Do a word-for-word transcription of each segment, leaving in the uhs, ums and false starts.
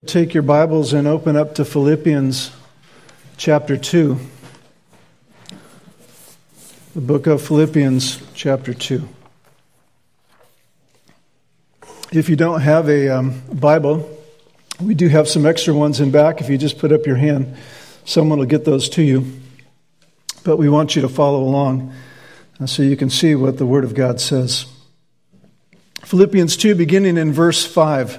take your Bibles and open up to Philippians chapter two. The book of Philippians chapter two. If you don't have a um, Bible, we do have some extra ones in back. If you just put up your hand, someone will get those to you. But we want you to follow along uh, so you can see what the Word of God says. Philippians two, beginning in verse five.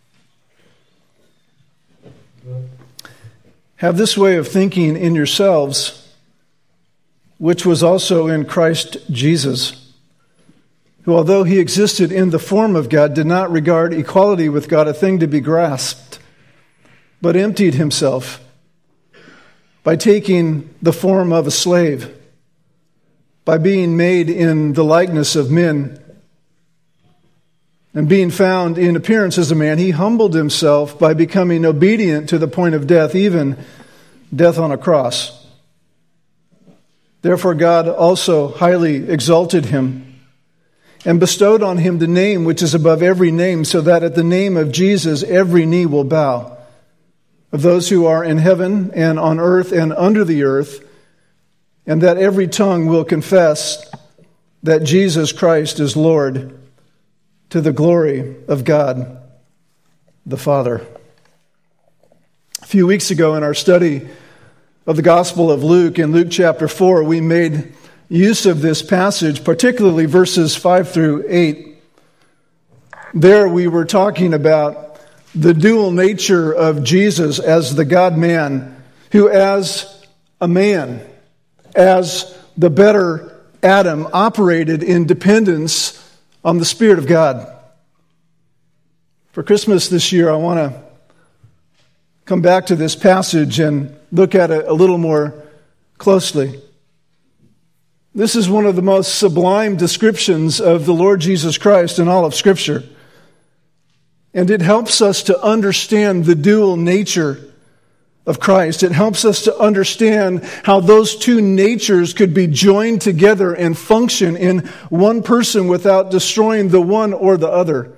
Have this way of thinking in yourselves, which was also in Christ Jesus, who, although he existed in the form of God, did not regard equality with God a thing to be grasped, but emptied himself by taking the form of a slave, by being made in the likeness of men, and being found in appearance as a man, he humbled himself by becoming obedient to the point of death, even death on a cross. Therefore God also highly exalted him and bestowed on him the name which is above every name, so that at the name of Jesus every knee will bow, of those who are in heaven and on earth and under the earth, and that every tongue will confess that Jesus Christ is Lord, to the glory of God the Father. A few weeks ago in our study of the Gospel of Luke, in Luke chapter four, we made use of this passage, particularly verses five through eight. There we were talking about the dual nature of Jesus as the God-man, who as a man, as the better Adam, operated in dependence on the Spirit of God. For Christmas this year, I want to come back to this passage and look at it a little more closely. This is one of the most sublime descriptions of the Lord Jesus Christ in all of Scripture. And it helps us to understand the dual nature of Christ. It helps us to understand how those two natures could be joined together and function in one person without destroying the one or the other.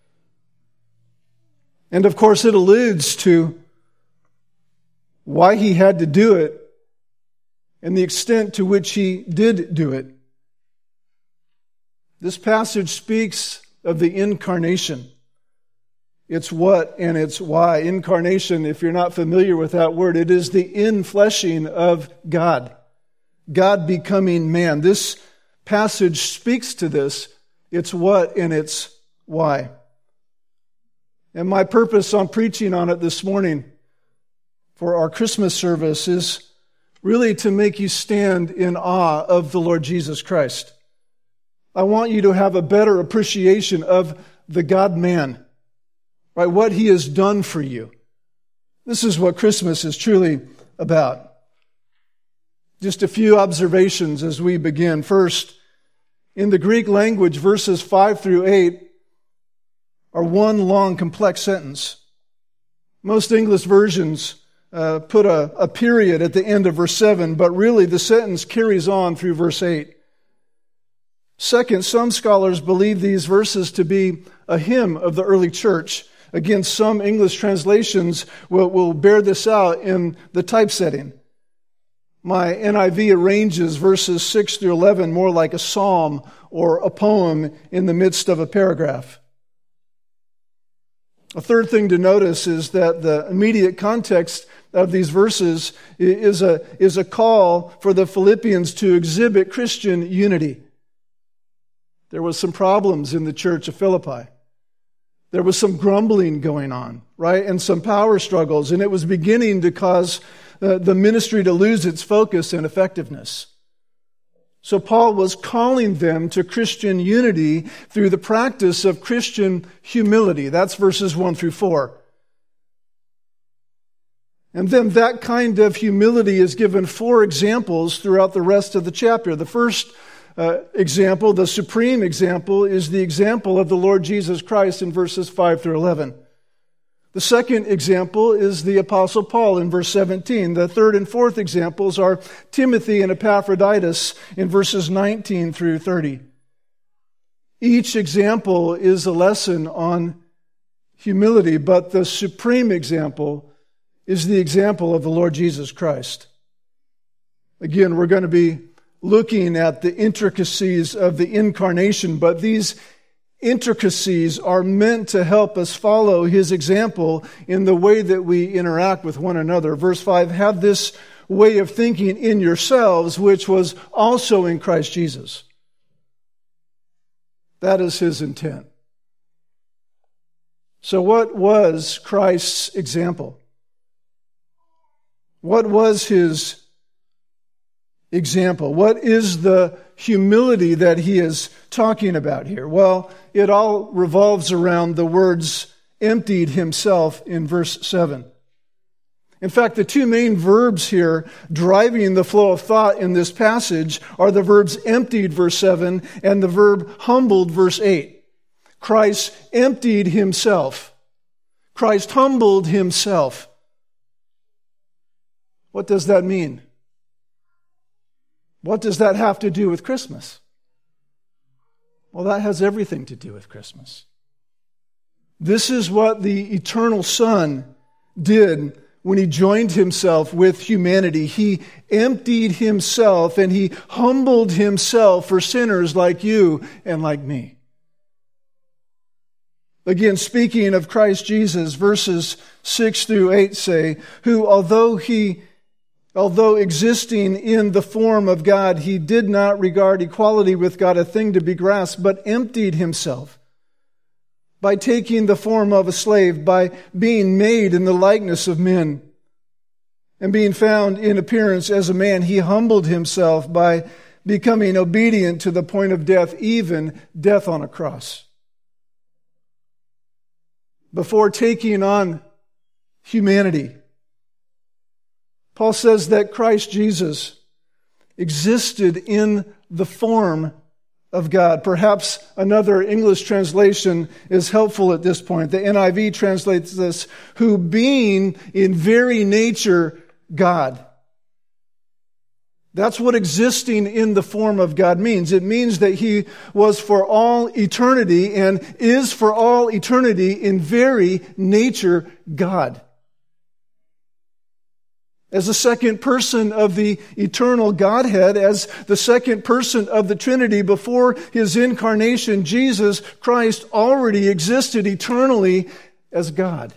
And of course, it alludes to why he had to do it and the extent to which he did do it. This passage speaks of the incarnation. It's what and it's why. Incarnation, if you're not familiar with that word, it is the infleshing of God. God becoming man. This passage speaks to this. It's what and it's why. And my purpose on preaching on it this morning for our Christmas service is really to make you stand in awe of the Lord Jesus Christ. I want you to have a better appreciation of the God-man. Right, what he has done for you. This is what Christmas is truly about. Just a few observations as we begin. First, in the Greek language, verses five through eight are one long, complex sentence. Most English versions uh, put a, a period at the end of verse seven, but really the sentence carries on through verse eight. Second, some scholars believe these verses to be a hymn of the early church. Again, some English translations will, will bear this out in the typesetting. My N I V arranges verses six through eleven more like a psalm or a poem in the midst of a paragraph. A third thing to notice is that the immediate context of these verses is a, is a call for the Philippians to exhibit Christian unity. There was some problems in the church of Philippi. There was some grumbling going on, right? And some power struggles. And it was beginning to cause uh, the ministry to lose its focus and effectiveness. So Paul was calling them to Christian unity through the practice of Christian humility. That's verses one through four. And then that kind of humility is given four examples throughout the rest of the chapter. The first Uh, example, the supreme example, is the example of the Lord Jesus Christ in verses five through eleven. The second example is the Apostle Paul in verse seventeen. The third and fourth examples are Timothy and Epaphroditus in verses nineteen through thirty. Each example is a lesson on humility, but the supreme example is the example of the Lord Jesus Christ. Again, we're going to be looking at the intricacies of the incarnation, but these intricacies are meant to help us follow his example in the way that we interact with one another. Verse five, have this way of thinking in yourselves, which was also in Christ Jesus. That is his intent. So what was Christ's example? What was his example? What is the humility that he is talking about here? Well, it all revolves around the words emptied himself in verse seven. In fact, the two main verbs here driving the flow of thought in this passage are the verbs emptied, verse seven, and the verb humbled, verse eight. Christ emptied himself. Christ humbled himself. What does that mean? What does that have to do with Christmas? Well, that has everything to do with Christmas. This is what the eternal Son did when he joined himself with humanity. He emptied himself and he humbled himself for sinners like you and like me. Again, speaking of Christ Jesus, verses six through eight say, who, although he, although existing in the form of God, he did not regard equality with God a thing to be grasped, but emptied himself by taking the form of a slave, by being made in the likeness of men, and being found in appearance as a man. He humbled himself by becoming obedient to the point of death, even death on a cross. Before taking on humanity, Paul says that Christ Jesus existed in the form of God. Perhaps another English translation is helpful at this point. The N I V translates this, who being in very nature God. That's what existing in the form of God means. It means that he was for all eternity and is for all eternity in very nature God. As the second person of the eternal Godhead, as the second person of the Trinity, before his incarnation, Jesus Christ already existed eternally as God.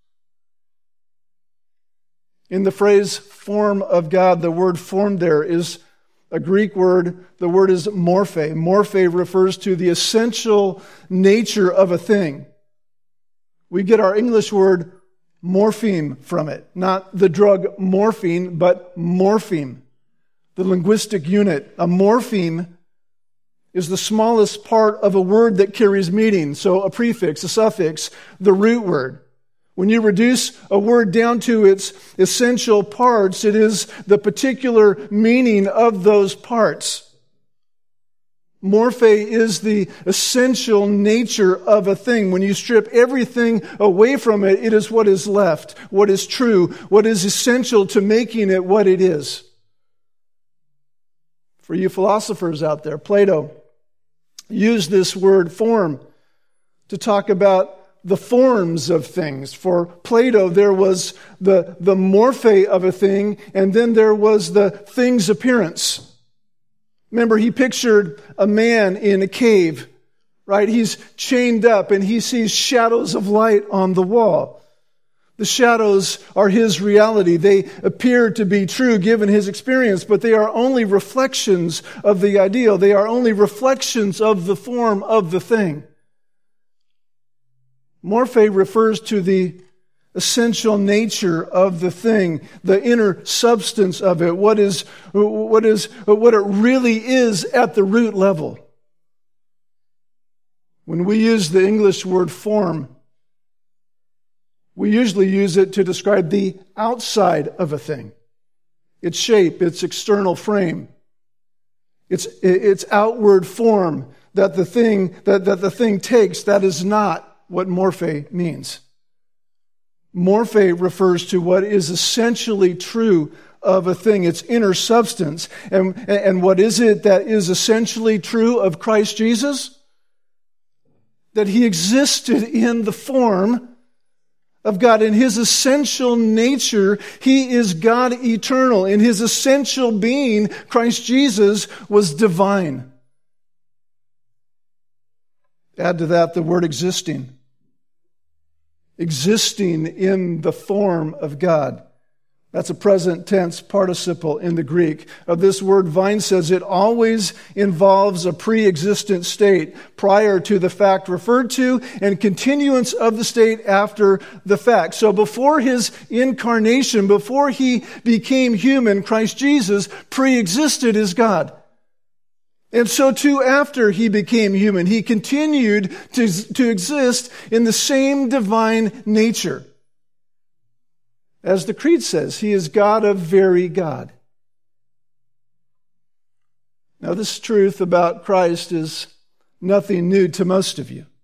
In the phrase form of God, the word form there is a Greek word. The word is morphe. Morphe refers to the essential nature of a thing. We get our English word morpheme from it. Not the drug morphine, but morpheme. The linguistic unit. A morpheme is the smallest part of a word that carries meaning. So a prefix, a suffix, the root word. When you reduce a word down to its essential parts, it is the particular meaning of those parts. Morphe is the essential nature of a thing. When you strip everything away from it, it is what is left, what is true, what is essential to making it what it is. For you philosophers out there, Plato used this word form to talk about the forms of things. For Plato, there was the, the morphe of a thing, and then there was the thing's appearance. Remember, he pictured a man in a cave, right? He's chained up and he sees shadows of light on the wall. The shadows are his reality. They appear to be true given his experience, but they are only reflections of the ideal. They are only reflections of the form of the thing. Morphe refers to the essential nature of the thing, the inner substance of it, what is, what is, what it really is at the root level. When we use the English word form, we usually use it to describe the outside of a thing. Its shape, its external frame, its, its outward form that the thing, that, that the thing takes. That is not what morphe means. Morphe refers to what is essentially true of a thing, its inner substance. And, and what is it that is essentially true of Christ Jesus? That he existed in the form of God. In his essential nature, he is God eternal. In his essential being, Christ Jesus was divine. Add to that the word existing. Existing in the form of God. That's a present tense participle in the Greek. Of this word, Vine says it always involves a pre-existent state prior to the fact referred to and continuance of the state after the fact. So before his incarnation, before he became human, Christ Jesus pre-existed as God. And so too after he became human, he continued to, to exist in the same divine nature. As the Creed says, he is God of very God. Now, this truth about Christ is nothing new to most of you.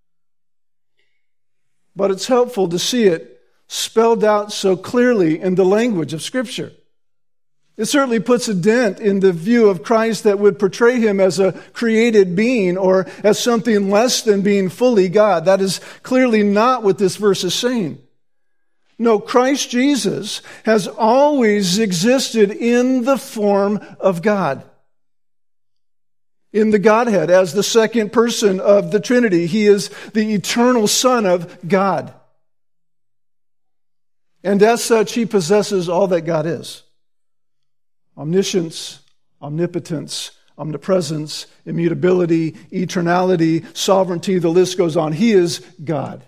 But it's helpful to see it spelled out so clearly in the language of Scripture. It certainly puts a dent in the view of Christ that would portray him as a created being or as something less than being fully God. That is clearly not what this verse is saying. No, Christ Jesus has always existed in the form of God. In the Godhead, as the second person of the Trinity, he is the eternal Son of God. And as such, he possesses all that God is. Omniscience, omnipotence, omnipresence, immutability, eternality, sovereignty, the list goes on. He is God.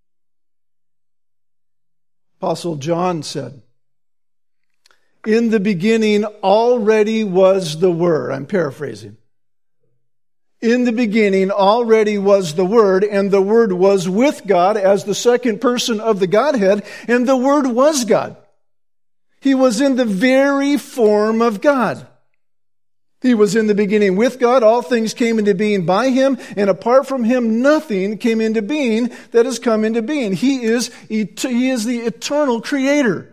Apostle John said, "In the beginning already was the Word." I'm paraphrasing. In the beginning already was the Word, and the Word was with God as the second person of the Godhead, and the Word was God. He was in the very form of God. He was in the beginning with God. All things came into being by him, and apart from him, nothing came into being that has come into being. He is, he is the eternal creator.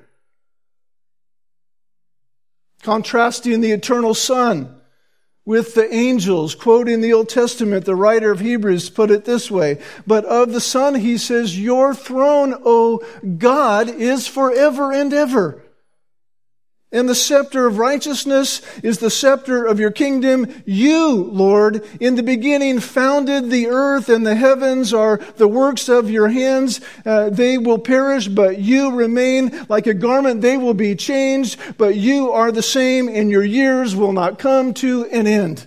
Contrasting the eternal Son with the angels, quoting the Old Testament, the writer of Hebrews put it this way, "But of the Son, he says, your throne, O God, is forever and ever. And the scepter of righteousness is the scepter of your kingdom. You, Lord, in the beginning founded the earth, and the heavens are the works of your hands. Uh, they will perish, but you remain. Like a garment, they will be changed, but you are the same, and your years will not come to an end."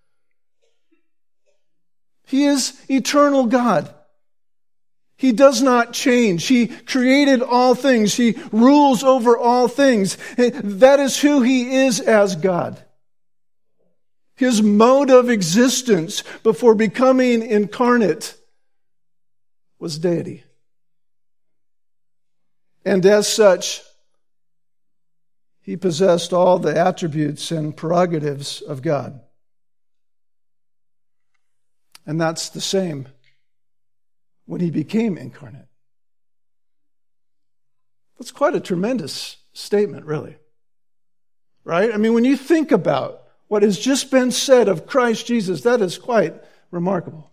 He is eternal God. He does not change. He created all things. He rules over all things. That is who he is as God. His mode of existence before becoming incarnate was deity. And as such, he possessed all the attributes and prerogatives of God. And that's the same when he became incarnate. That's quite a tremendous statement, really. Right? I mean, when you think about what has just been said of Christ Jesus, that is quite remarkable.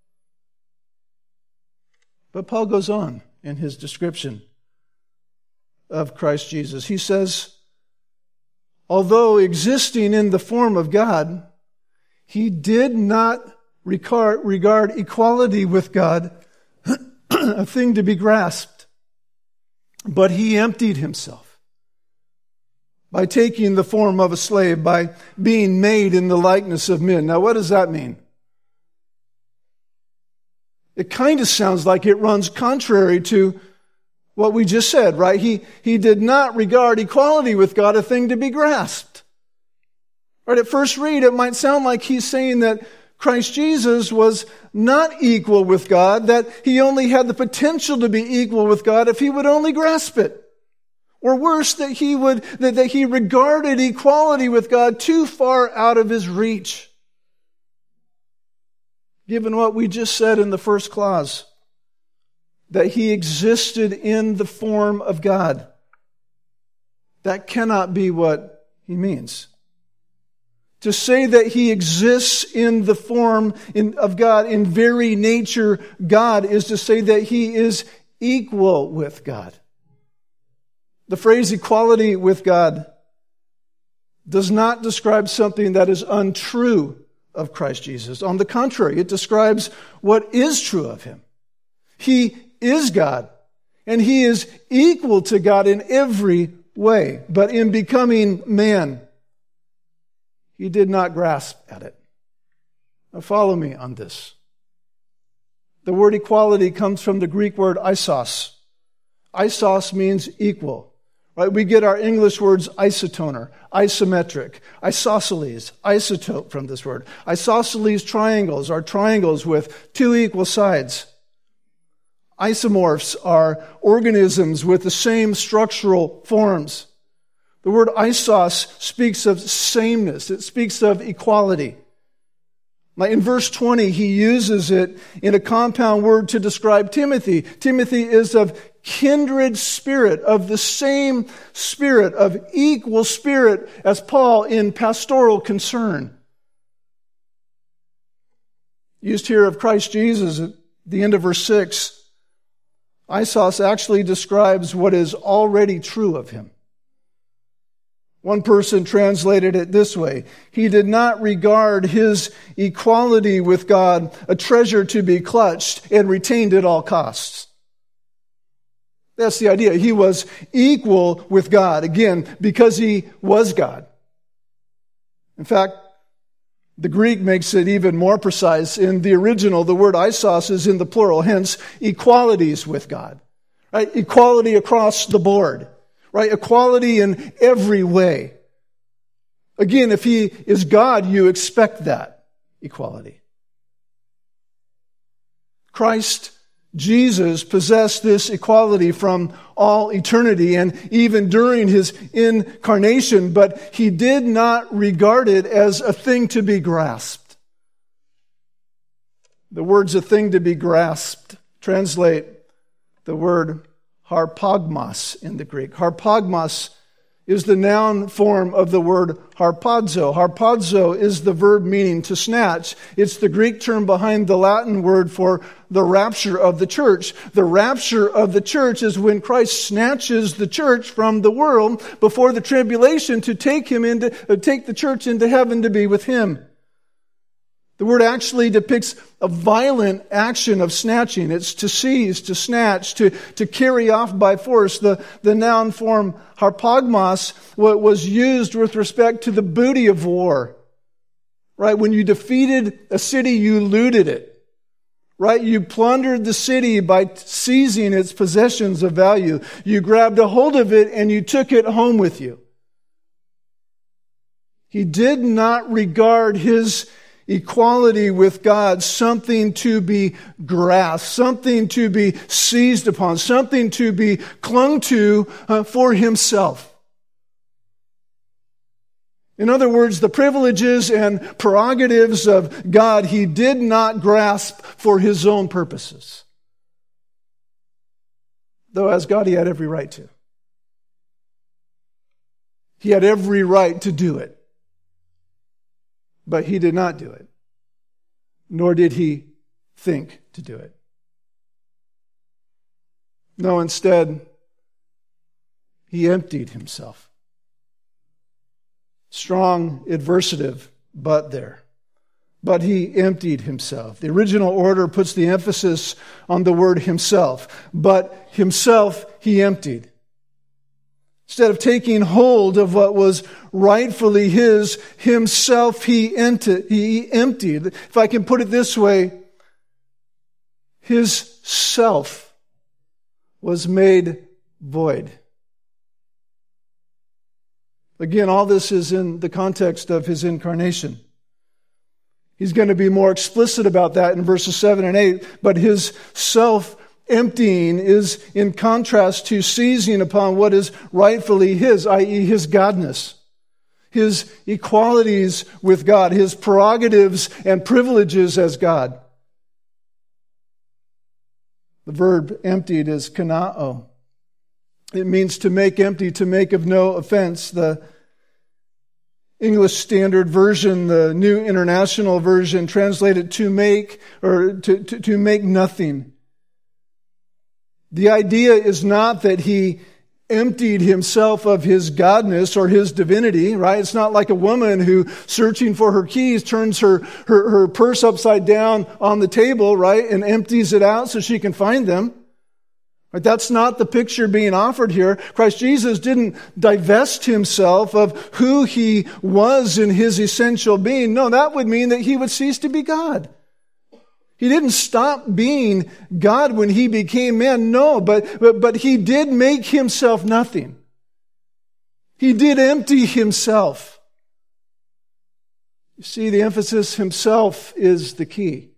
But Paul goes on in his description of Christ Jesus. He says, although existing in the form of God, he did not regard, regard equality with God a thing to be grasped, but he emptied himself by taking the form of a slave, by being made in the likeness of men. Now, what does that mean? It kind of sounds like it runs contrary to what we just said, right? He, he did not regard equality with God a thing to be grasped. Right, at first read, it might sound like he's saying that Christ Jesus was not equal with God, that he only had the potential to be equal with God if he would only grasp it. Or worse, that he would, that, that he regarded equality with God too far out of his reach. Given what we just said in the first clause, that he existed in the form of God. That cannot be what he means. To say that he exists in the form in, of God, in very nature God, is to say that he is equal with God. The phrase equality with God does not describe something that is untrue of Christ Jesus. On the contrary, it describes what is true of him. He is God, and he is equal to God in every way. But in becoming man, he did not grasp at it. Now follow me on this. The word equality comes from the Greek word isos. Isos means equal. Right? We get our English words isotoner, isometric, isosceles, isotope from this word. Isosceles triangles are triangles with two equal sides. Isomorphs are organisms with the same structural forms. The word isos speaks of sameness. It speaks of equality. Now, in verse twenty, he uses it in a compound word to describe Timothy. Timothy is of kindred spirit, of the same spirit, of equal spirit as Paul in pastoral concern. Used here of Christ Jesus at the end of verse six, isos actually describes what is already true of him. One person translated it this way: he did not regard his equality with God a treasure to be clutched and retained at all costs. That's the idea. He was equal with God, again, because he was God. In fact, the Greek makes it even more precise. In the original, the word isos is in the plural, hence equalities with God. Right? Equality across the board. Right? Equality in every way. Again, if he is God, you expect that equality. Christ Jesus possessed this equality from all eternity and even during his incarnation, but he did not regard it as a thing to be grasped. The words "a thing to be grasped" translate the word harpagmos in the Greek. Harpagmos is the noun form of the word harpazo. Harpazo is the verb meaning to snatch. It's the Greek term behind the Latin word for the rapture of the church. The rapture of the church is when Christ snatches the church from the world before the tribulation to take him into, uh, take the church into heaven to be with him. The word actually depicts a violent action of snatching. It's to seize, to snatch, to, to carry off by force. The, the noun form harpagmos was used with respect to the booty of war. Right? When you defeated a city, you looted it. Right? You plundered the city by seizing its possessions of value. You grabbed a hold of it and you took it home with you. He did not regard his equality with God something to be grasped, something to be seized upon, something to be clung to uh, for himself. In other words, the privileges and prerogatives of God he did not grasp for his own purposes. Though as God he had every right to. He had every right to do it. But he did not do it, nor did he think to do it. No, instead, he emptied himself. Strong adversative, but there. But he emptied himself. The original order puts the emphasis on the word himself. But himself he emptied. Instead of taking hold of what was rightfully his, himself he emptied. He emptied. If I can put it this way, his self was made void. Again, all this is in the context of his incarnation. He's going to be more explicit about that in verses seven and eight, but his self emptying is in contrast to seizing upon what is rightfully his, that is his godness, his equalities with God, his prerogatives and privileges as God. The verb emptied is kanao. It means to make empty, to make of no offense. The English Standard Version, the New International Version, translated to make or to, to, to make nothing. The idea is not that he emptied himself of his godness or his divinity, right? It's not like a woman who, searching for her keys, turns her, her, her purse upside down on the table, right, and empties it out so she can find them. Right? That's not the picture being offered here. Christ Jesus didn't divest himself of who he was in his essential being. No, that would mean that he would cease to be God. He didn't stop being God when he became man. No, but, but, but he did make himself nothing. He did empty himself. You see, the emphasis himself is the key.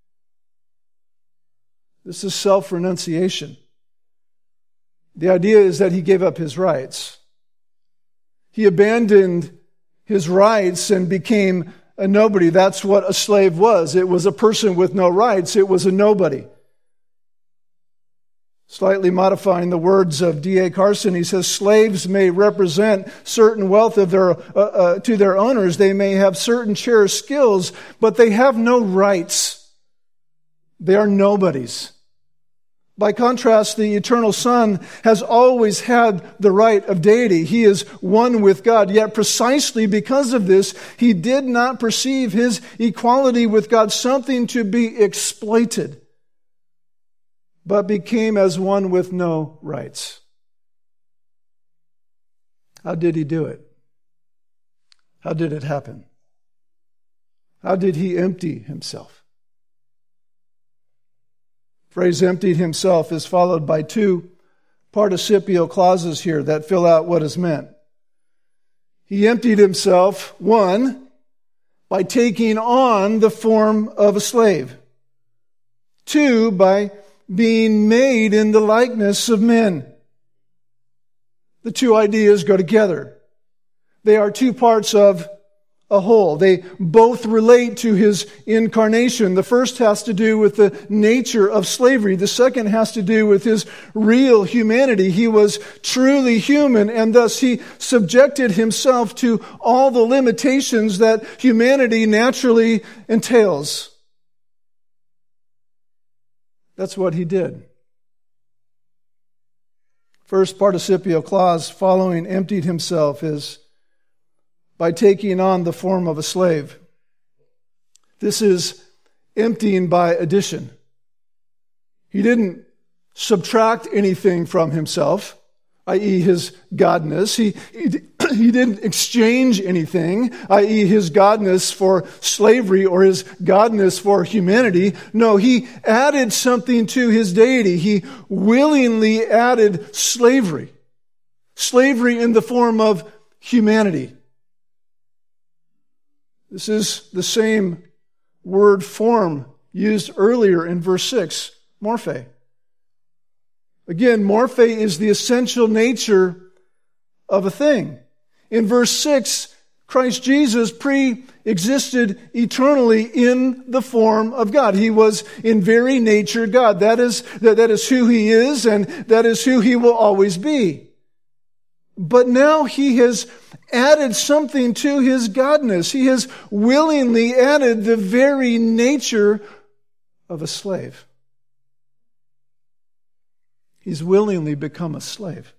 This is self-renunciation. The idea is that he gave up his rights. He abandoned his rights and became a nobody. That's what a slave was. It was a person with no rights. It was a nobody. Slightly modifying the words of D A Carson, he says, slaves may represent certain wealth of their, uh, uh, to their owners. They may have certain cherished skills, but they have no rights. They are nobodies. By contrast, the eternal Son has always had the right of deity. He is one with God. Yet precisely because of this, he did not perceive his equality with God something to be exploited, but became as one with no rights. How did he do it? How did it happen? How did he empty himself? The phrase emptied himself is followed by two participial clauses here that fill out what is meant. He emptied himself, one, by taking on the form of a slave. Two, by being made in the likeness of men. The two ideas go together. They are two parts of a whole. They both relate to his incarnation. The first has to do with the nature of slavery. The second has to do with his real humanity. He was truly human, and thus he subjected himself to all the limitations that humanity naturally entails. That's what he did. First participial clause following emptied himself is by taking on the form of a slave. This is emptying by addition. He didn't subtract anything from himself, that is his godness. He, he, he didn't exchange anything, that is his godness for slavery or his godness for humanity. No, he added something to his deity. He willingly added slavery. Slavery in the form of humanity. This is the same word form used earlier in verse six, morphe. Again, morphe is the essential nature of a thing. In verse six, Christ Jesus pre-existed eternally in the form of God. He was in very nature God. That is, that, that is who he is, and that is who he will always be. But now he has added something to his godness. He has willingly added the very nature of a slave. He's willingly become a slave.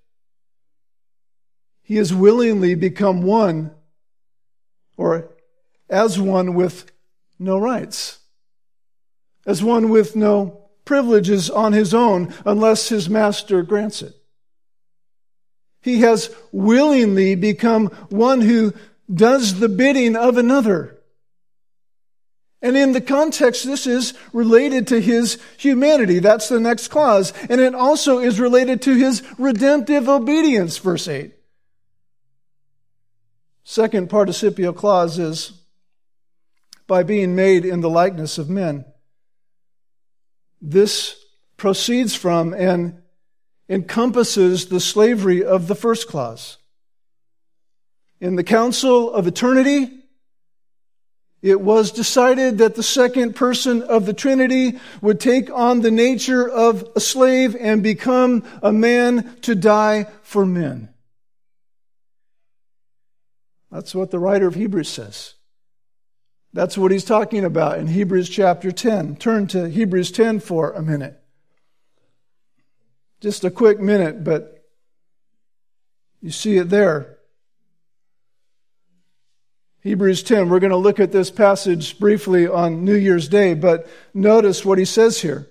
He has willingly become one, or as one with no rights, as one with no privileges on his own unless his master grants it. He has willingly become one who does the bidding of another. And in the context, this is related to his humanity. That's the next clause. And it also is related to his redemptive obedience, verse eight. Second participial clause is by being made in the likeness of men. This proceeds from and encompasses the slavery of the first clause. In the council of eternity, it was decided that the second person of the Trinity would take on the nature of a slave and become a man to die for men. That's what the writer of Hebrews says. That's what he's talking about in Hebrews chapter ten. Turn to Hebrews ten for a minute. Just a quick minute, but you see it there. Hebrews ten, we're going to look at this passage briefly on New Year's Day, but notice what he says here.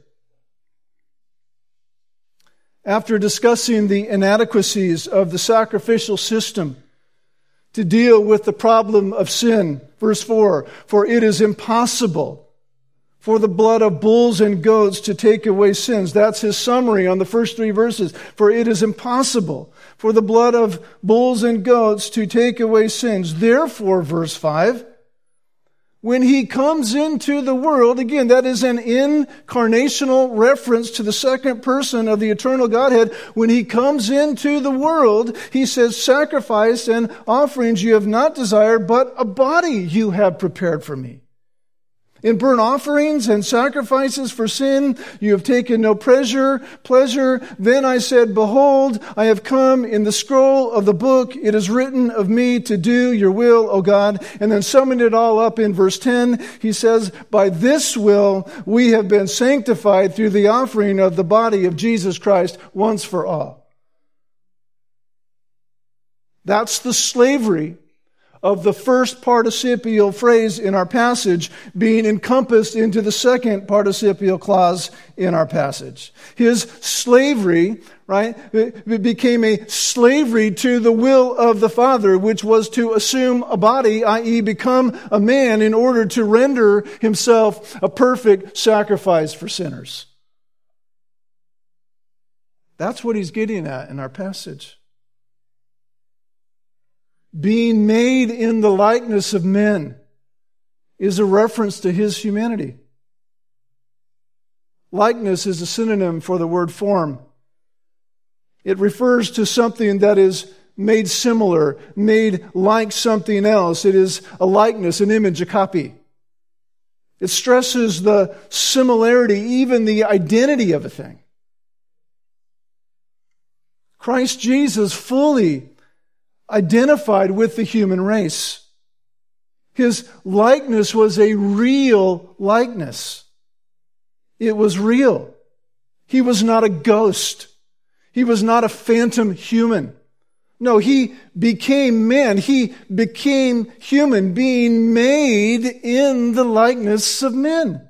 After discussing the inadequacies of the sacrificial system to deal with the problem of sin, verse four, for it is impossible for the blood of bulls and goats to take away sins. That's his summary on the first three verses. For it is impossible for the blood of bulls and goats to take away sins. Therefore, verse five, when he comes into the world, again, that is an incarnational reference to the second person of the eternal Godhead. When he comes into the world, he says, sacrifice and offerings you have not desired, but a body you have prepared for me. In burnt offerings and sacrifices for sin, you have taken no pleasure. Pleasure. Then I said, behold, I have come. In the scroll of the book, it is written of me to do your will, O God. And then summing it all up in verse ten, he says, by this will we have been sanctified through the offering of the body of Jesus Christ once for all. That's the slavery of the first participial phrase in our passage being encompassed into the second participial clause in our passage. His slavery, right, it became a slavery to the will of the Father, which was to assume a body, that is become a man in order to render himself a perfect sacrifice for sinners. That's what he's getting at in our passage. Being made in the likeness of men is a reference to his humanity. Likeness is a synonym for the word form. It refers to something that is made similar, made like something else. It is a likeness, an image, a copy. It stresses the similarity, even the identity of a thing. Christ Jesus fully identified with the human race. His likeness was a real likeness. It was real. He was not a ghost. He was not a phantom human. No, he became man. He became human, being made in the likeness of men.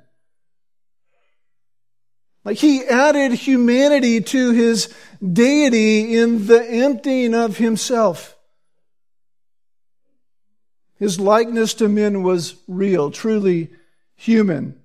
Like he added humanity to his deity in the emptying of himself. His likeness to men was real, truly human.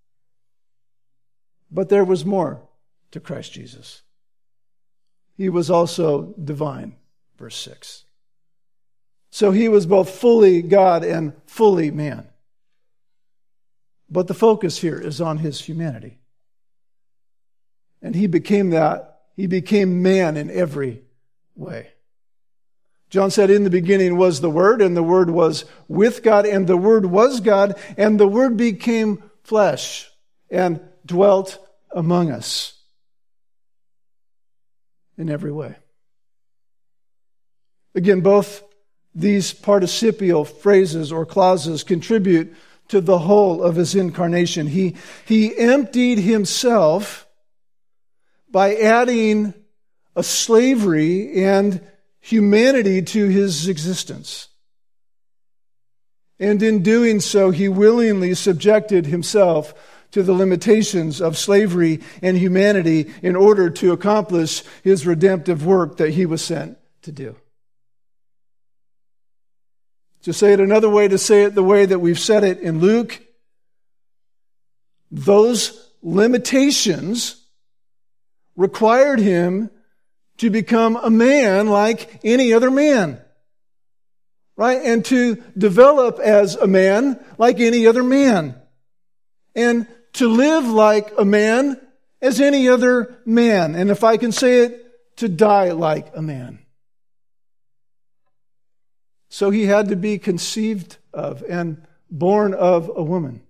But there was more to Christ Jesus. He was also divine, verse six. So he was both fully God and fully man. But the focus here is on his humanity. And he became that. He became man in every way. John said, in the beginning was the Word, and the Word was with God, and the Word was God, and the Word became flesh and dwelt among us in every way. Again, both these participial phrases or clauses contribute to the whole of his incarnation. He, he emptied himself by adding a slavery and humanity to his existence. And in doing so, he willingly subjected himself to the limitations of slavery and humanity in order to accomplish his redemptive work that he was sent to do. To say it another way, to say it the way that we've said it in Luke, those limitations required him to become a man like any other man, right? And to develop as a man like any other man. And to live like a man as any other man. And if I can say it, to die like a man. So he had to be conceived of and born of a woman.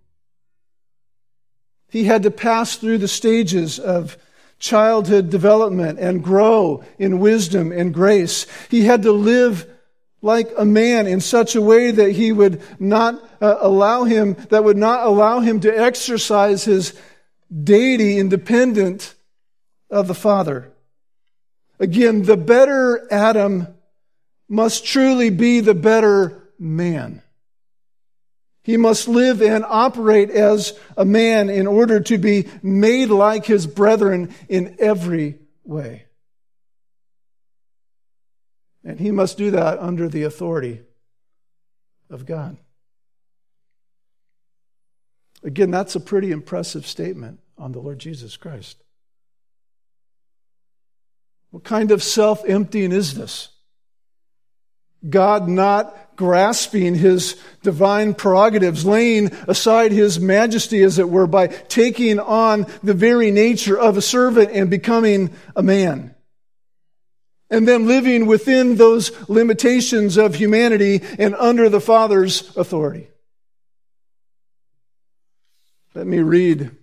He had to pass through the stages of childhood development and grow in wisdom and grace. He had to live like a man in such a way that he would not uh, allow him, that would not allow him to exercise his deity independent of the Father. Again, the better Adam must truly be the better man. He must live and operate as a man in order to be made like his brethren in every way. And he must do that under the authority of God. Again, that's a pretty impressive statement on the Lord Jesus Christ. What kind of self-emptying is this? God not grasping his divine prerogatives, laying aside his majesty, as it were, by taking on the very nature of a servant and becoming a man. And then living within those limitations of humanity and under the Father's authority. Let me read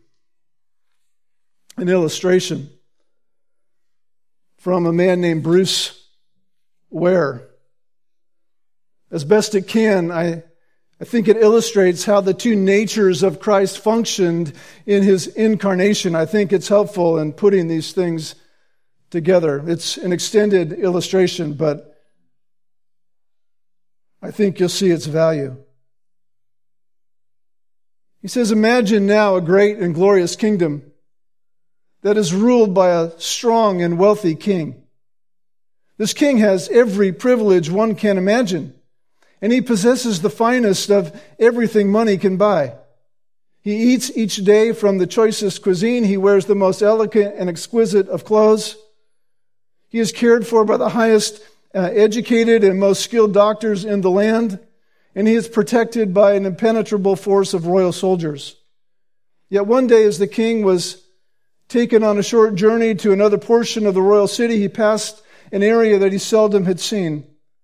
an illustration from a man named Bruce Ware. As best it can, I, I think it illustrates how the two natures of Christ functioned in his incarnation. I think it's helpful in putting these things together. It's an extended illustration, but I think you'll see its value. He says, imagine now a great and glorious kingdom that is ruled by a strong and wealthy king. This king has every privilege one can imagine, and he possesses the finest of everything money can buy. He eats each day from the choicest cuisine. He wears the most elegant and exquisite of clothes. He is cared for by the highest uh, educated and most skilled doctors in the land, and he is protected by an impenetrable force of royal soldiers. Yet one day, as the king was taken on a short journey to another portion of the royal city, he passed an area that he seldom had seen.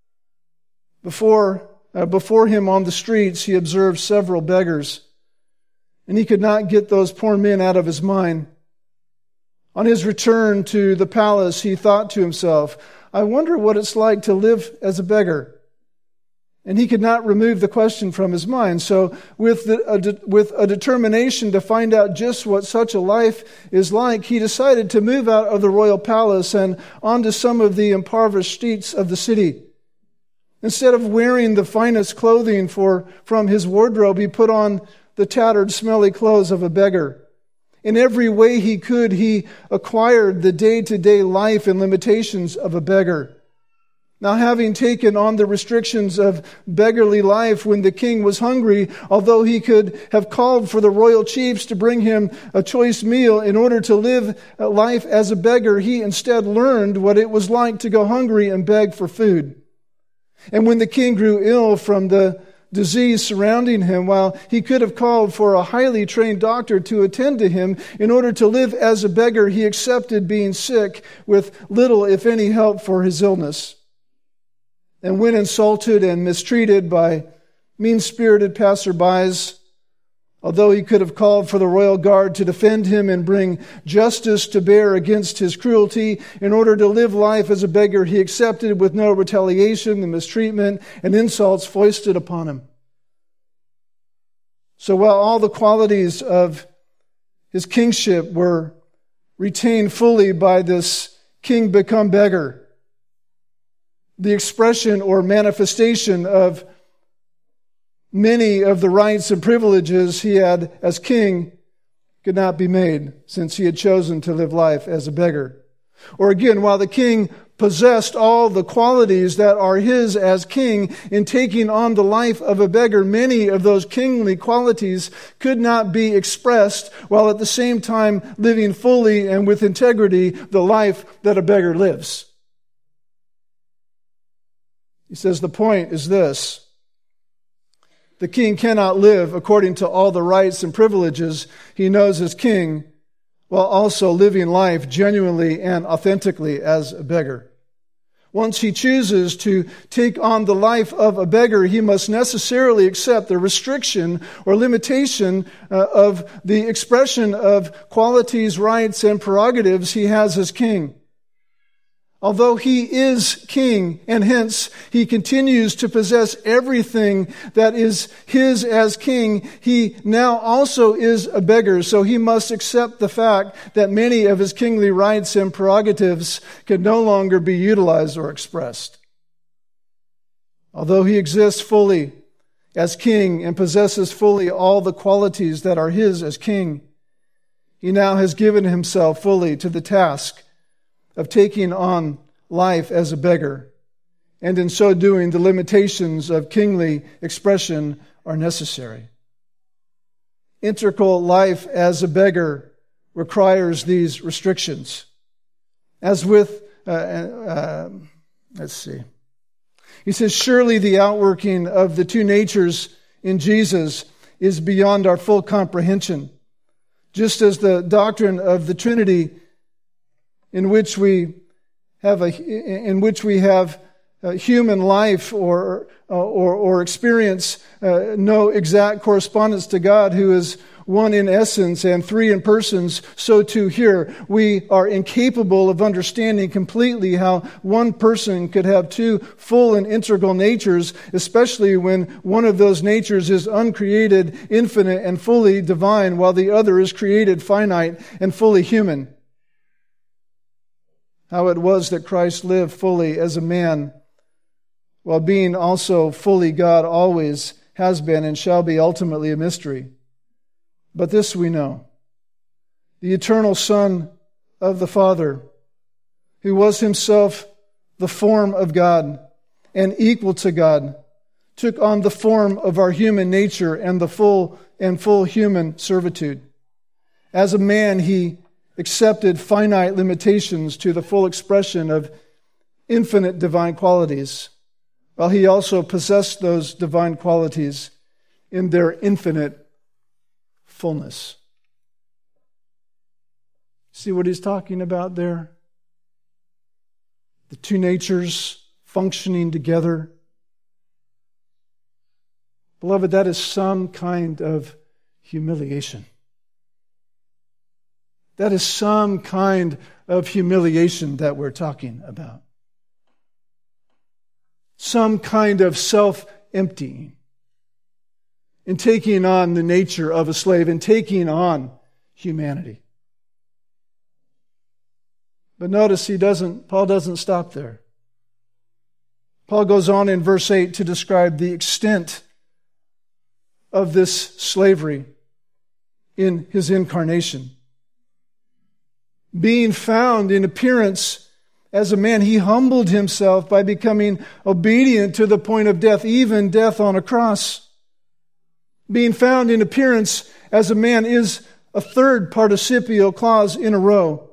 Before, uh, before him on the streets, he observed several beggars, and he could not get those poor men out of his mind. On his return to the palace, he thought to himself, I wonder what it's like to live as a beggar. And he could not remove the question from his mind. So with, the, a de, with a determination to find out just what such a life is like, he decided to move out of the royal palace and onto some of the impoverished streets of the city. Instead of wearing the finest clothing for, from his wardrobe, he put on the tattered, smelly clothes of a beggar. In every way he could, he acquired the day-to-day life and limitations of a beggar. Now, having taken on the restrictions of beggarly life when the king was hungry, although he could have called for the royal chiefs to bring him a choice meal in order to live life as a beggar, he instead learned what it was like to go hungry and beg for food. And when the king grew ill from the disease surrounding him, while he could have called for a highly trained doctor to attend to him, in order to live as a beggar, he accepted being sick with little, if any, help for his illness. And when insulted and mistreated by mean-spirited passerbys, although he could have called for the royal guard to defend him and bring justice to bear against his cruelty, in order to live life as a beggar, he accepted with no retaliation the mistreatment and insults foisted upon him. So while all the qualities of his kingship were retained fully by this king become beggar, the expression or manifestation of many of the rights and privileges he had as king could not be made, since he had chosen to live life as a beggar. Or again, while the king possessed all the qualities that are his as king, in taking on the life of a beggar, many of those kingly qualities could not be expressed, while at the same time living fully and with integrity the life that a beggar lives. He says the point is this: the king cannot live according to all the rights and privileges he knows as king, while also living life genuinely and authentically as a beggar. Once he chooses to take on the life of a beggar, he must necessarily accept the restriction or limitation uh, of the expression of qualities, rights, and prerogatives he has as king. Although he is king, and hence he continues to possess everything that is his as king, he now also is a beggar, so he must accept the fact that many of his kingly rights and prerogatives can no longer be utilized or expressed. Although he exists fully as king and possesses fully all the qualities that are his as king, he now has given himself fully to the task of taking on life as a beggar, and in so doing, the limitations of kingly expression are necessary. Integral life as a beggar requires these restrictions. As with, uh, uh, let's see, he says, surely the outworking of the two natures in Jesus is beyond our full comprehension. Just as the doctrine of the Trinity, in which we have a, in which we have a human life or or, or experience uh, no exact correspondence to God, who is one in essence and three in persons, so too here we are incapable of understanding completely how one person could have two full and integral natures, especially when one of those natures is uncreated, infinite, and fully divine, while the other is created, finite, and fully human. How it was that Christ lived fully as a man, while being also fully God, always has been and shall be ultimately a mystery. But this we know: the eternal Son of the Father, who was himself the form of God and equal to God, took on the form of our human nature and the full and full human servitude. As a man, he accepted finite limitations to the full expression of infinite divine qualities, while he also possessed those divine qualities in their infinite fullness. See what he's talking about there? The two natures functioning together. Beloved, that is some kind of humiliation. That is some kind of humiliation that we're talking about. Some kind of self-emptying in taking on the nature of a slave and taking on humanity. But notice he doesn't, Paul doesn't stop there. Paul goes on in verse eight to describe the extent of this slavery in his incarnation. Being found in appearance as a man, he humbled himself by becoming obedient to the point of death, even death on a cross. Being found in appearance as a man is a third participial clause in a row.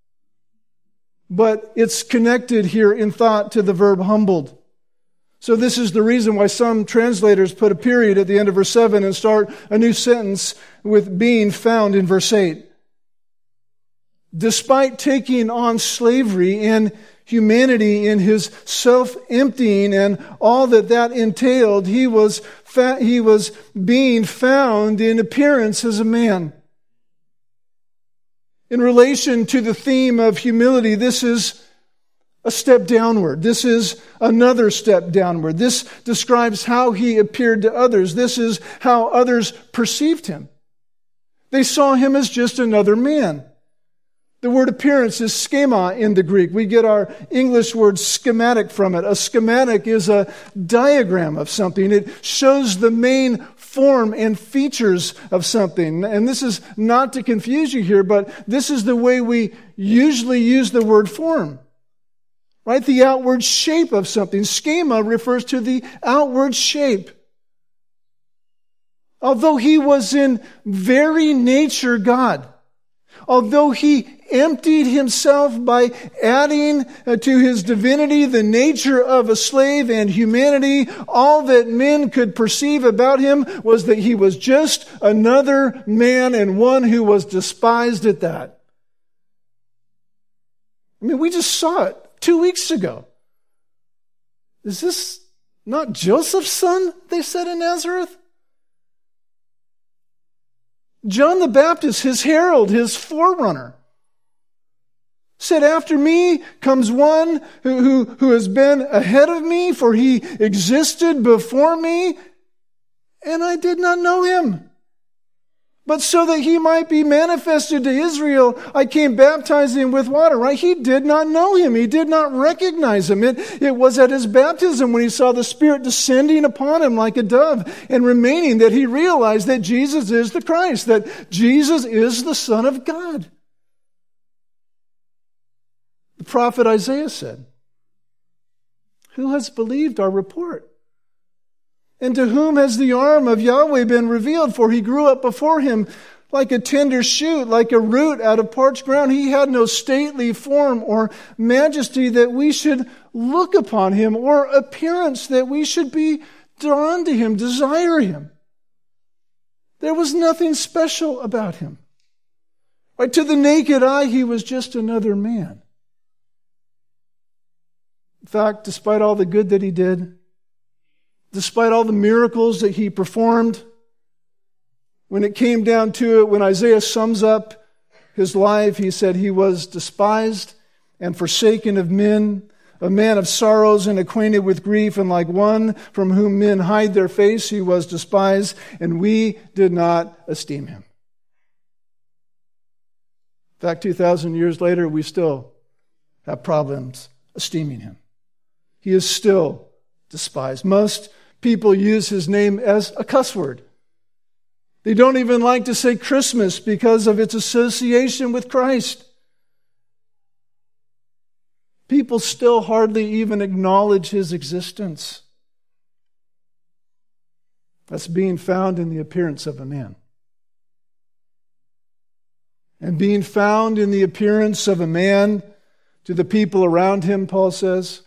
But it's connected here in thought to the verb humbled. So this is the reason why some translators put a period at the end of verse seven and start a new sentence with being found in verse eight. Despite taking on slavery and humanity in his self-emptying and all that that entailed, he was fa- he was being found in appearance as a man. In relation to the theme of humility, this is a step downward. This is another step downward. This describes how he appeared to others. This is how others perceived him. They saw him as just another man. The word appearance is schema in the Greek. We get our English word schematic from it. A schematic is a diagram of something. It shows the main form and features of something. And this is not to confuse you here, but this is the way we usually use the word form. Right? The outward shape of something. Schema refers to the outward shape. Although he was in very nature God, although he emptied himself by adding to his divinity the nature of a slave and humanity, all that men could perceive about him was that he was just another man and one who was despised at that. I mean, we just saw it two weeks ago. Is this not Joseph's son, they said in Nazareth? John the Baptist, his herald, his forerunner, said, after me comes one who, who, who has been ahead of me, for he existed before me, and I did not know him. But so that he might be manifested to Israel, I came baptizing with water, right? He did not know him. He did not recognize him. It, it was at his baptism when he saw the Spirit descending upon him like a dove and remaining that he realized that Jesus is the Christ, that Jesus is the Son of God. The prophet Isaiah said, "Who has believed our report? And to whom has the arm of Yahweh been revealed? For he grew up before him like a tender shoot, like a root out of parched ground. He had no stately form or majesty that we should look upon him, or appearance that we should be drawn to him, desire him." There was nothing special about him. Right? To the naked eye, he was just another man. In fact, despite all the good that he did, despite all the miracles that he performed, when it came down to it, when Isaiah sums up his life, he said he was despised and forsaken of men, a man of sorrows and acquainted with grief, and like one from whom men hide their face, he was despised, and we did not esteem him. In fact, two thousand years later, we still have problems esteeming him. He is still despised. Most people use his name as a cuss word. They don't even like to say Christmas because of its association with Christ. People still hardly even acknowledge his existence. That's being found in the appearance of a man. And being found in the appearance of a man to the people around him, Paul says,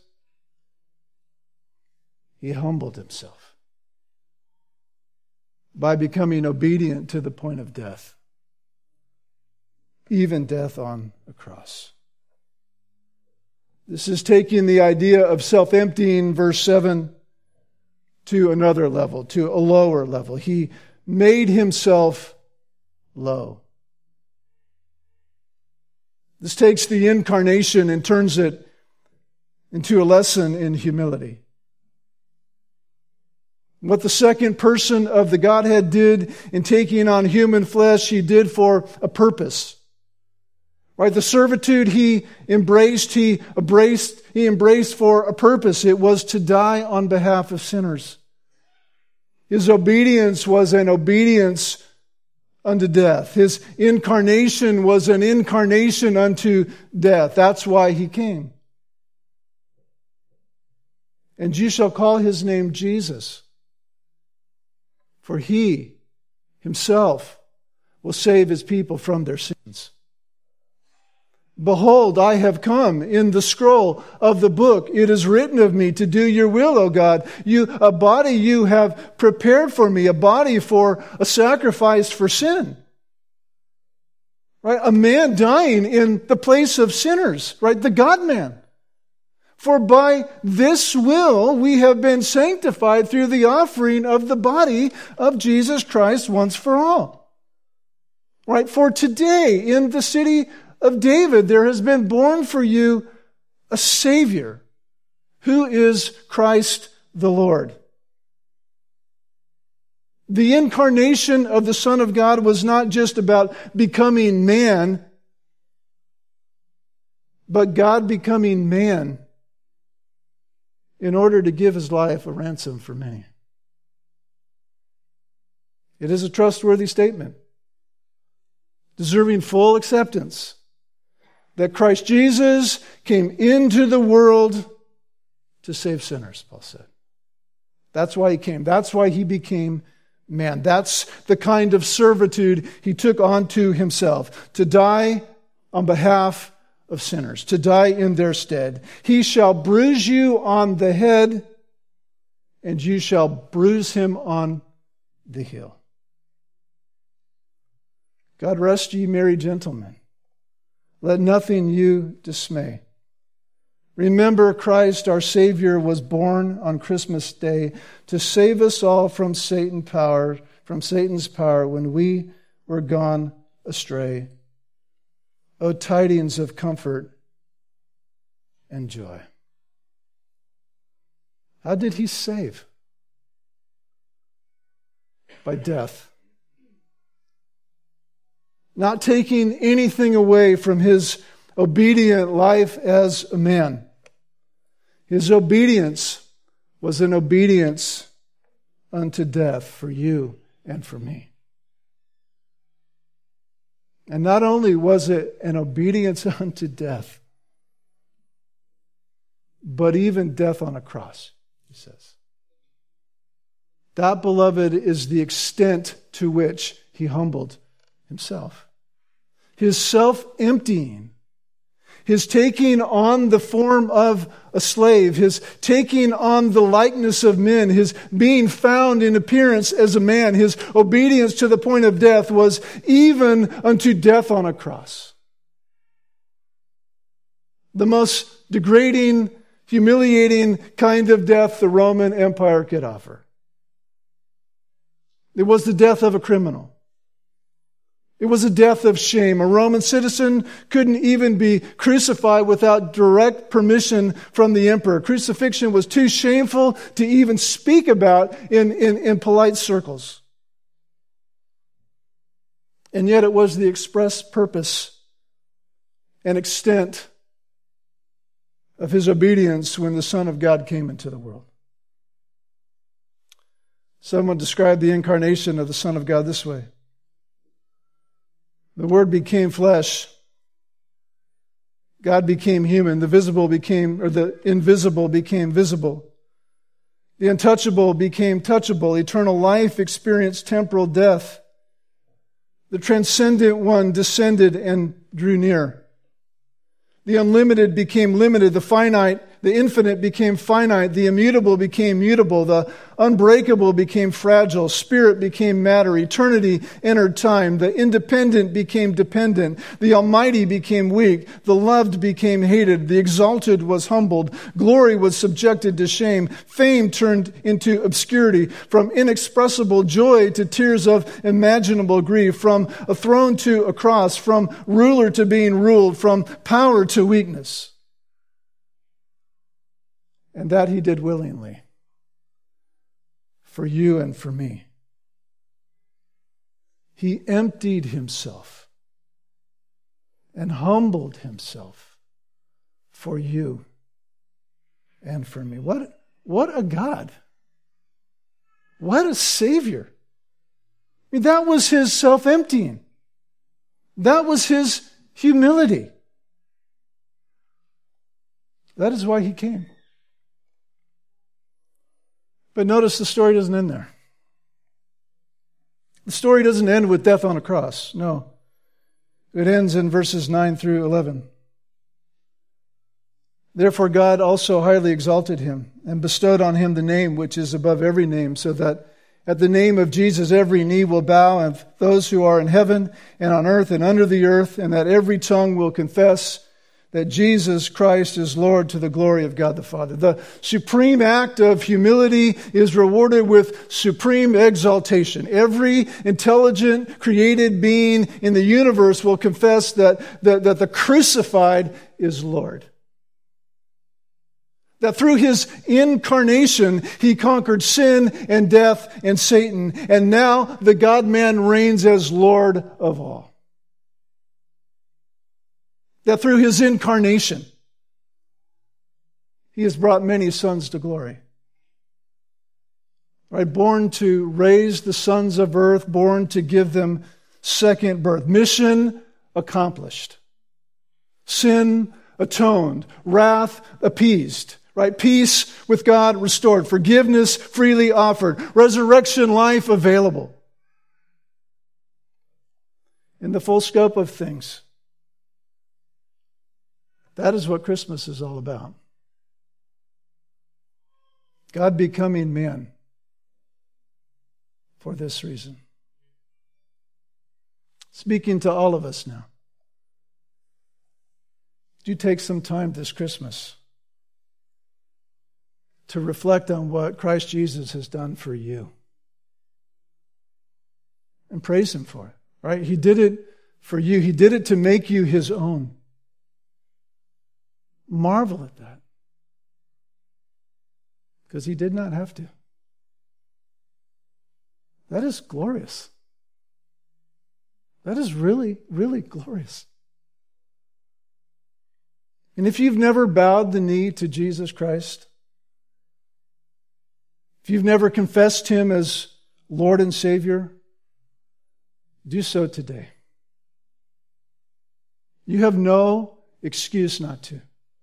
he humbled himself by becoming obedient to the point of death, even death on a cross. This is taking the idea of self-emptying, verse seven, to another level, to a lower level. He made himself low. This takes the incarnation and turns it into a lesson in humility. What the second person of the Godhead did in taking on human flesh, he did for a purpose. Right? The servitude he embraced, he embraced, he embraced for a purpose. It was to die on behalf of sinners. His obedience was an obedience unto death. His incarnation was an incarnation unto death. That's why he came. And you shall call his name Jesus, for he himself will save his people from their sins. Behold, I have come. In the scroll of the book it is written of me to do your will, O God. You, a body you have prepared for me, a body for a sacrifice for sin. Right? A man dying in the place of sinners, right? The God-man. For by this will we have been sanctified through the offering of the body of Jesus Christ once for all. Right? For today in the city of David there has been born for you a Savior who is Christ the Lord. The incarnation of the Son of God was not just about becoming man, but God becoming man in order to give his life a ransom for many. It is a trustworthy statement, deserving full acceptance, that Christ Jesus came into the world to save sinners, Paul said. That's why he came. That's why he became man. That's the kind of servitude he took onto himself, to die on behalf of sinners, to die in their stead. He shall bruise you on the head, and you shall bruise him on the heel. God rest ye merry gentlemen. Let nothing you dismay. Remember, Christ our Savior was born on Christmas Day to save us all from Satan power, from Satan's power when we were gone astray. O tidings of comfort and joy. How did he save? By death. Not taking anything away from his obedient life as a man. His obedience was an obedience unto death for you and for me. And not only was it an obedience unto death, but even death on a cross, he says. That, beloved, is the extent to which he humbled himself. His self-emptying, his taking on the form of a slave, his taking on the likeness of men, his being found in appearance as a man, his obedience to the point of death was even unto death on a cross. The most degrading, humiliating kind of death the Roman Empire could offer. It was the death of a criminal. It was a death of shame. A Roman citizen couldn't even be crucified without direct permission from the emperor. Crucifixion was too shameful to even speak about in, in, in polite circles. And yet it was the express purpose and extent of his obedience when the Son of God came into the world. Someone described the incarnation of the Son of God this way. The Word became flesh. God became human. The visible became, or the invisible became visible. The untouchable became touchable. Eternal life experienced temporal death. The transcendent one descended and drew near. The unlimited became limited. The finite, the infinite became finite. The immutable became mutable. The unbreakable became fragile. Spirit became matter. Eternity entered time. The independent became dependent. The almighty became weak. The loved became hated. The exalted was humbled. Glory was subjected to shame. Fame turned into obscurity. From inexpressible joy to tears of imaginable grief. From a throne to a cross. From ruler to being ruled. From power to weakness. And that he did willingly. For you and for me. He emptied himself and humbled himself for you and for me. What, what a God. What a Savior. I mean, that was his self-emptying. That was his humility. That is why he came. But notice the story doesn't end there. The story doesn't end with death on a cross. No. It ends in verses nine through eleven. Therefore God also highly exalted him and bestowed on him the name which is above every name, so that at the name of Jesus every knee will bow, of those who are in heaven and on earth and under the earth, and that every tongue will confess that Jesus Christ is Lord, to the glory of God the Father. The supreme act of humility is rewarded with supreme exaltation. Every intelligent, created being in the universe will confess that, that, that the crucified is Lord. That through his incarnation, he conquered sin and death and Satan. And now the God-man reigns as Lord of all. That through his incarnation, he has brought many sons to glory. Right? Born to raise the sons of earth, born to give them second birth. Mission accomplished. Sin atoned. Wrath appeased. Right? Peace with God restored. Forgiveness freely offered. Resurrection life available. In the full scope of things, that is what Christmas is all about. God becoming man for this reason. Speaking to all of us now. Do you take some time this Christmas to reflect on what Christ Jesus has done for you? And praise him for it, right? He did it for you. He did it to make you his own. Marvel at that. Because he did not have to. That is glorious. That is really, really glorious. And if you've never bowed the knee to Jesus Christ, if you've never confessed Him as Lord and Savior, do so today. You have no excuse not to.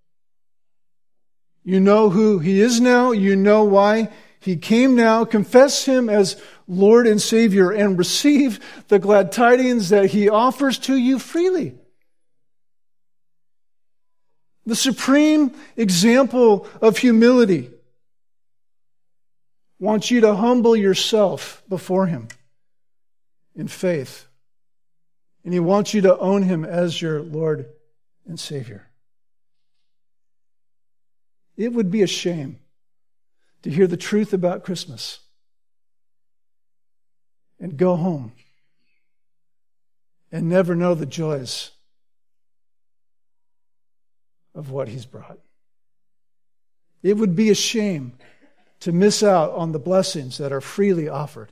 You know who He is now. You know why He came now. Confess Him as Lord and Savior and receive the glad tidings that He offers to you freely. The supreme example of humility wants you to humble yourself before Him in faith. And He wants you to own Him as your Lord and Savior. It would be a shame to hear the truth about Christmas and go home and never know the joys of what He's brought. It would be a shame to miss out on the blessings that are freely offered,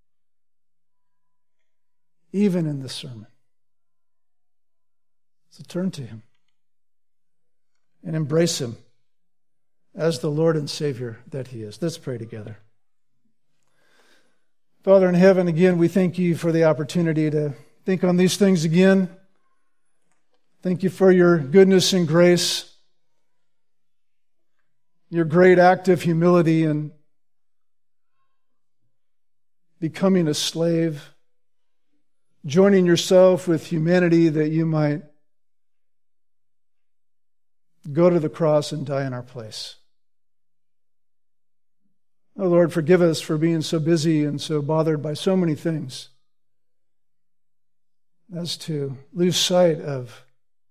even in this sermon. So turn to Him and embrace Him as the Lord and Savior that He is. Let's pray together. Father in heaven, again, we thank You for the opportunity to think on these things again. Thank You for Your goodness and grace, Your great act of humility and becoming a slave, joining Yourself with humanity that You might go to the cross and die in our place. Oh Lord, forgive us for being so busy and so bothered by so many things as to lose sight of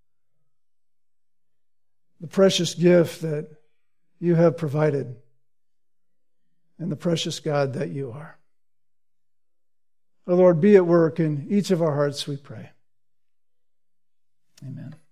the precious gift that You have provided and the precious God that You are. Oh Lord, be at work in each of our hearts, we pray. Amen.